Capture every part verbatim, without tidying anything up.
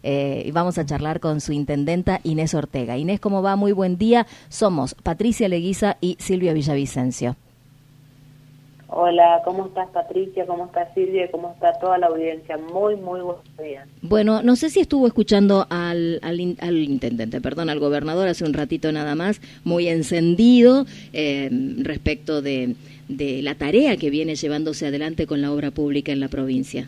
eh, y vamos a charlar con su intendenta Inés Ortega. Inés, ¿cómo va? Muy buen día. Somos Patricia Leguiza y Silvia Villavicencio. Hola, ¿cómo estás, Patricia? ¿Cómo estás, Silvia? ¿Cómo está toda la audiencia? Muy, muy buenos días. Bueno, no sé si estuvo escuchando al, al, al intendente, perdón, al gobernador hace un ratito nada más, muy encendido eh, respecto de, de la tarea que viene llevándose adelante con la obra pública en la provincia.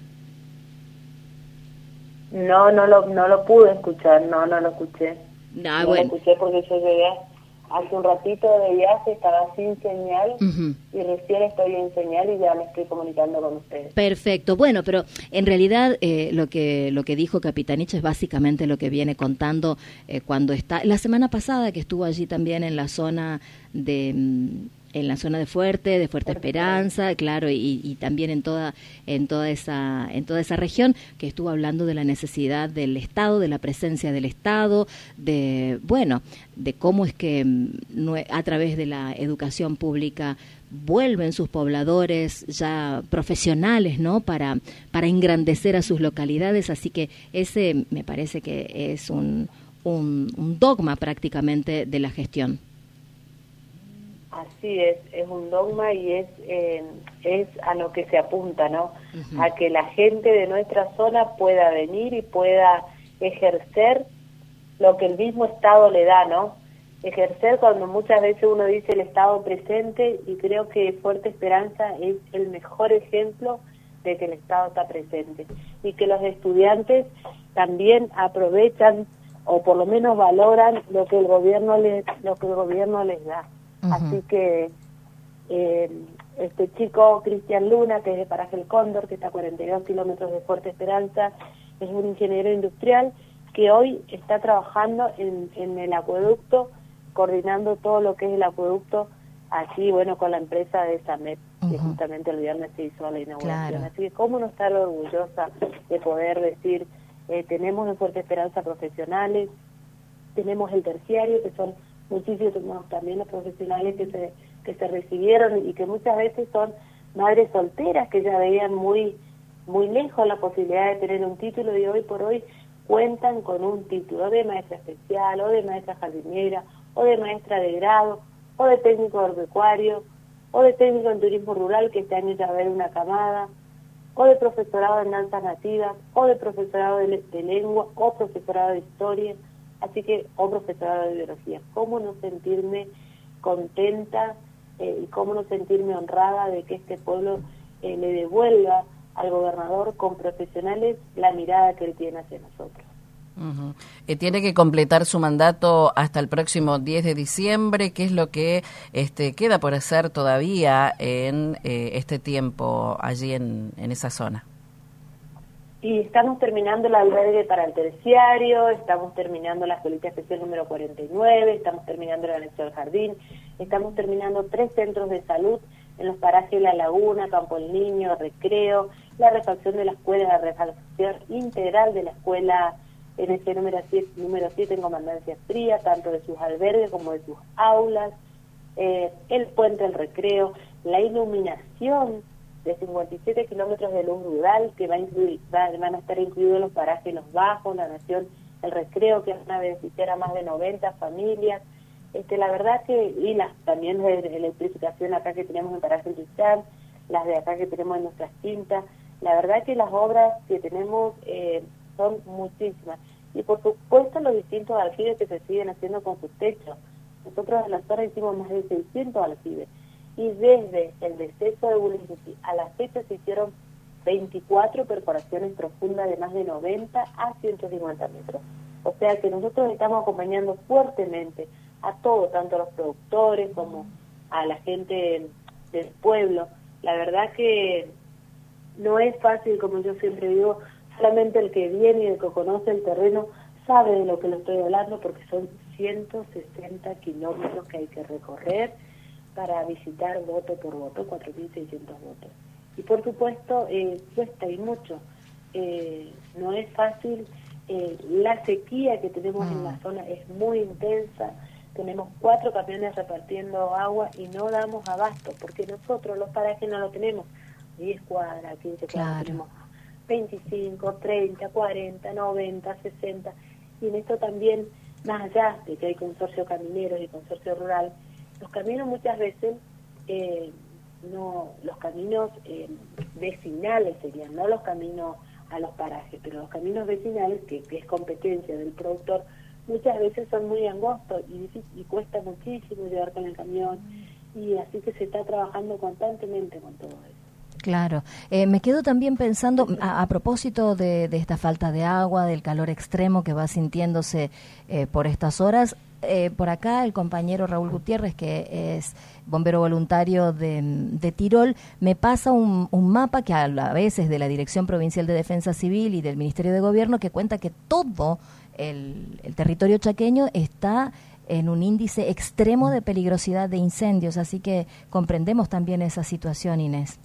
No, no lo, no lo pude escuchar, no, no lo escuché. Ah, no bueno. lo escuché porque yo llegué hace un ratito de viaje, estaba sin señal, Uh-huh. y recién estoy en señal y ya me estoy comunicando con ustedes. Perfecto. Bueno, pero en realidad eh, lo que lo que dijo Capitanich es básicamente lo que viene contando eh, cuando está la semana pasada, que estuvo allí también en la zona de en la zona de Fuerte, de Fuerte Esperanza, claro, y, y también en toda en toda esa en toda esa región, que estuvo hablando de la necesidad del Estado, de la presencia del Estado, de bueno, de cómo es que a través de la educación pública vuelven sus pobladores ya profesionales, ¿no? Para para engrandecer a sus localidades, así que ese me parece que es un un, un dogma prácticamente de la gestión. Así es, es un dogma y es eh, es a lo que se apunta, ¿no? Uh-huh. A que la gente de nuestra zona pueda venir y pueda ejercer lo que el mismo Estado le da, ¿no? Ejercer cuando muchas veces uno dice el Estado presente, y creo que Fuerte Esperanza es el mejor ejemplo de que el Estado está presente y que los estudiantes también aprovechan o por lo menos valoran lo que el gobierno les lo que el gobierno les da. Uh-huh. Así que eh, este chico Cristian Luna, que es de Paraje El Cóndor, que está a cuarenta y dos kilómetros de Fuerte Esperanza, es un ingeniero industrial que hoy está trabajando en, en el acueducto, coordinando todo lo que es el acueducto aquí, bueno, con la empresa de Samet, uh-huh. que justamente el viernes se hizo la inauguración. Claro. Así que cómo no estar orgullosa de poder decir, eh, tenemos en Fuerte Esperanza profesionales, tenemos el terciario, que son muchísimos también los profesionales que se que se recibieron y que muchas veces son madres solteras que ya veían muy muy lejos la posibilidad de tener un título, y hoy por hoy cuentan con un título de maestra especial o de maestra jardinera o de maestra de grado o de técnico agropecuario o de técnico en turismo rural, que este año ya va a haber una camada, o de profesorado en danzas nativas o de profesorado de, de lengua o profesorado de historia. Así que, o profesorado de biología. ¿Cómo no sentirme contenta eh, y cómo no sentirme honrada de que este pueblo eh, le devuelva al gobernador con profesionales la mirada que él tiene hacia nosotros? Uh-huh. Eh, tiene que completar su mandato hasta el próximo diez de diciembre. ¿Qué es lo que este, queda por hacer todavía en eh, este tiempo allí en, en esa zona? Y estamos terminando el albergue para el terciario, estamos terminando la escuelita especial número cuarenta y nueve, estamos terminando el anexo del jardín, estamos terminando tres centros de salud en los parajes de La Laguna, Campo El Niño, Recreo, la refacción de la escuela, la refacción integral de la escuela N S número siete, número siete en Comandancia Fría, tanto de sus albergues como de sus aulas, eh, el puente del Recreo, la iluminación de cincuenta y siete kilómetros de luz rural que va a incluir, va, van a estar incluidos los parajes Los Bajos, La Nación, el Recreo, que van a beneficiar a más de noventa familias. Este, la verdad que, y las también de electrificación acá que tenemos en Paraje El Tuchán, las de acá que tenemos en nuestras quintas, la verdad que las obras que tenemos eh, son muchísimas. Y por supuesto los distintos aljibes que se siguen haciendo con sus techos. Nosotros en la zona hicimos más de seiscientos aljibes. Y desde el deceso de Bulinski a la fecha se hicieron veinticuatro perforaciones profundas de más de noventa a ciento cincuenta metros. O sea que nosotros estamos acompañando fuertemente a todos, tanto a los productores como a la gente del pueblo. La verdad que no es fácil, como yo siempre digo, solamente el que viene y el que conoce el terreno sabe de lo que le estoy hablando, porque son ciento sesenta kilómetros que hay que recorrer para visitar voto por voto, cuatro mil seiscientos votos. Y por supuesto, eh, cuesta y mucho. Eh, no es fácil. Eh, la sequía que tenemos mm. en la zona es muy intensa. Tenemos cuatro camiones repartiendo agua y no damos abasto, porque nosotros los parajes no lo tenemos. diez cuadras, quince cuadras, claro. tenemos veinticinco, treinta, cuarenta, noventa, sesenta, y en esto también, más allá de que hay consorcio camineros y consorcio rural, los caminos muchas veces, eh, no los caminos eh, vecinales serían, no los caminos a los parajes, pero los caminos vecinales, que, que es competencia del productor, muchas veces son muy angostos y, y cuesta muchísimo llevar con el camión, y así que se está trabajando constantemente con todo eso. Claro. Eh, me quedo también pensando, a, a propósito de, de esta falta de agua, del calor extremo que va sintiéndose eh, por estas horas, eh, por acá el compañero Raúl Gutiérrez, que es bombero voluntario de, de Tirol, me pasa un, un mapa que a la vez es de la Dirección Provincial de Defensa Civil y del Ministerio de Gobierno, que cuenta que todo el, el territorio chaqueño está en un índice extremo de peligrosidad de incendios, así que comprendemos también esa situación, Inés.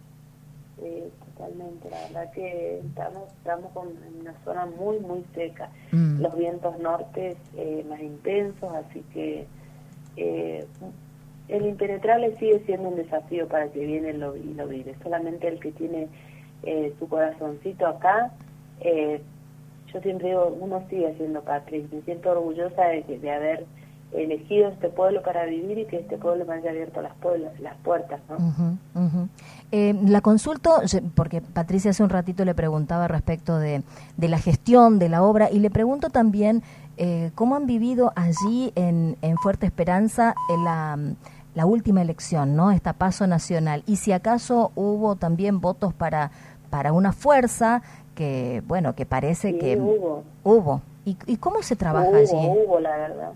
Sí, totalmente, la verdad que estamos estamos con, en una zona muy, muy seca, mm. los vientos nortes eh, más intensos, así que eh, el impenetrable sigue siendo un desafío para el que viene lo, y lo vive, solamente el que tiene eh, su corazoncito acá. eh, yo siempre digo, uno sigue siendo patria y me siento orgullosa de, de haber elegido este pueblo para vivir y que este pueblo me haya abierto las, pueblas, las puertas, ¿no? Uh-huh, uh-huh. Eh, la consulto, porque Patricia hace un ratito le preguntaba respecto de, de la gestión de la obra, y le pregunto también eh, cómo han vivido allí en, en Fuerte Esperanza en la, la última elección, ¿no? Esta paso nacional, y si acaso hubo también votos para, para una fuerza que, bueno, que parece sí, que hubo. Hubo. ¿Y, y cómo se trabaja hubo, allí? Hubo, la verdad.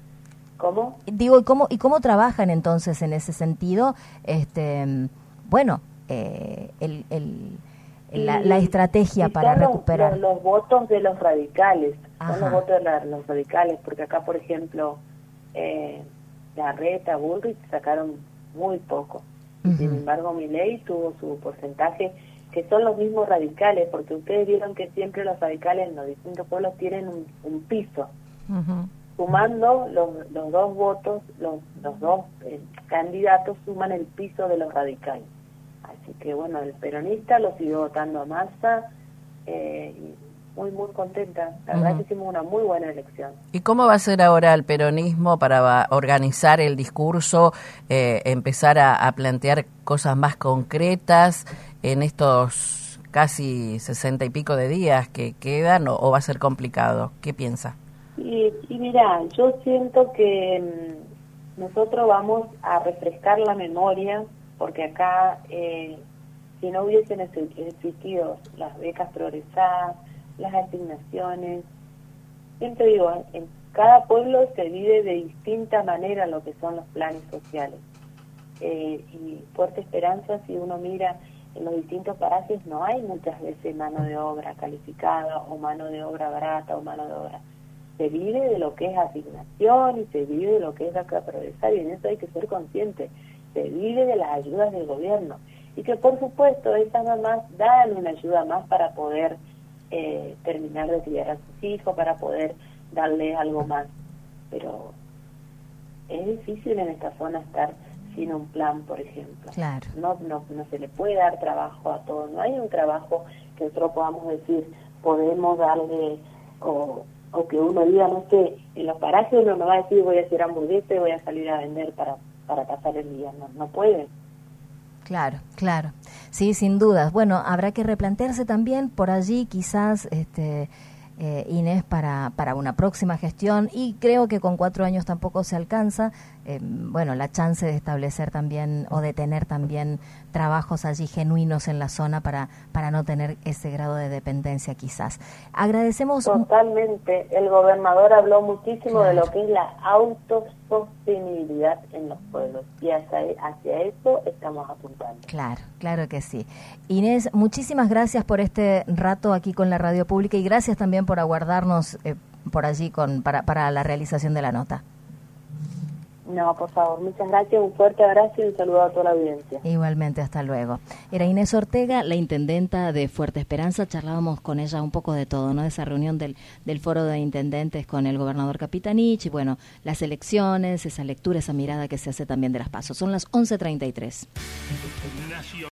¿Cómo? Digo, ¿y cómo, y cómo trabajan entonces en ese sentido? Este, bueno, eh, el, el, la, la estrategia para los, recuperar. Los, los votos de los radicales, Ajá. son los votos de la, los radicales, porque acá, por ejemplo, eh, Larreta, Bullrich sacaron muy poco. Uh-huh. Sin embargo, Milei tuvo su porcentaje, que son los mismos radicales, porque ustedes vieron que siempre los radicales en los distintos pueblos tienen un, un piso. Uh-huh. Sumando los, los dos votos, los, los dos eh, candidatos suman el piso de los radicales. Así que bueno, el peronista lo siguió votando a Massa, eh, y muy, muy contenta. La uh-huh. verdad que hicimos una muy buena elección. ¿Y cómo va a ser ahora el peronismo para organizar el discurso, eh, empezar a, a plantear cosas más concretas en estos casi sesenta y pico de días que quedan, o, o va a ser complicado? ¿Qué piensa? Y, y mira, yo siento que mmm, nosotros vamos a refrescar la memoria, porque acá, eh, si no hubiesen existido las becas progresadas, las asignaciones, siempre digo, en cada pueblo se vive de distinta manera lo que son los planes sociales. Eh, y Fuerte Esperanza, si uno mira en los distintos parajes, no hay muchas veces mano de obra calificada, o mano de obra barata, o mano de obra. Se vive de lo que es asignación y se vive de lo que es acá progresar, y en eso hay que ser consciente. Se vive de las ayudas del gobierno, y que por supuesto esas mamás dan una ayuda más para poder eh, terminar de criar a sus hijos, para poder darle algo más, pero es difícil en esta zona estar sin un plan, por ejemplo. Claro. No, no, no se le puede dar trabajo a todos, no hay un trabajo que nosotros podamos decir, podemos darle, o o que uno diga, no sé, en los parajes uno no va a decir voy a hacer hamburguesa y voy a salir a vender para para pasar el día, no, no puede. Claro, claro, sí, sin dudas. Bueno, habrá que replantearse también por allí quizás, este, eh, Inés, para, para una próxima gestión, y creo que con cuatro años tampoco se alcanza, eh, bueno, la chance de establecer también o de tener también trabajos allí genuinos en la zona para, para no tener ese grado de dependencia quizás. Agradecemos... Totalmente, el gobernador habló muchísimo claro. de lo que es la autosostenibilidad en los pueblos, y hacia, hacia eso estamos apuntando. Claro, claro que sí. Inés, muchísimas gracias por este rato aquí con la Radio Pública, y gracias también por aguardarnos eh, por allí con para, para la realización de la nota. No, por favor, muchas gracias, un fuerte abrazo y un saludo a toda la audiencia. Igualmente, hasta luego. Era Inés Ortega, la intendenta de Fuerte Esperanza. Charlábamos con ella un poco de todo, ¿no? Esa reunión del, del foro de intendentes con el gobernador Capitanich, y bueno, las elecciones, esa lectura, esa mirada que se hace también de las pasos. Son las once treinta y tres.